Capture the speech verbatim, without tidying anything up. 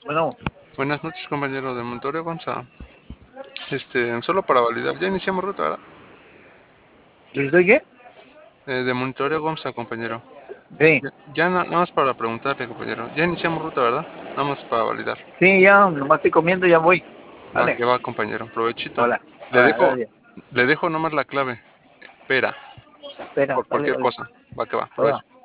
Bueno, Buenas noches, compañero de Montorio. Vamos a, este, solo para validar, ya iniciamos ruta, ¿verdad? ¿estoy qué? Eh, de monitoreo Gomsa, compañero. Sí, Ya, ya na- nada más para preguntarle, compañero. Ya iniciamos ruta, ¿verdad? Nada más para validar. sí, ya, nomás estoy comiendo y ya voy. Va, Vale, que va, compañero. Provechito. hola, Le hola, dejo, gracias. le dejo nomás la clave. Espera, Espera, por vale, cualquier vale, cosa. Va, que va. hola. Provecho.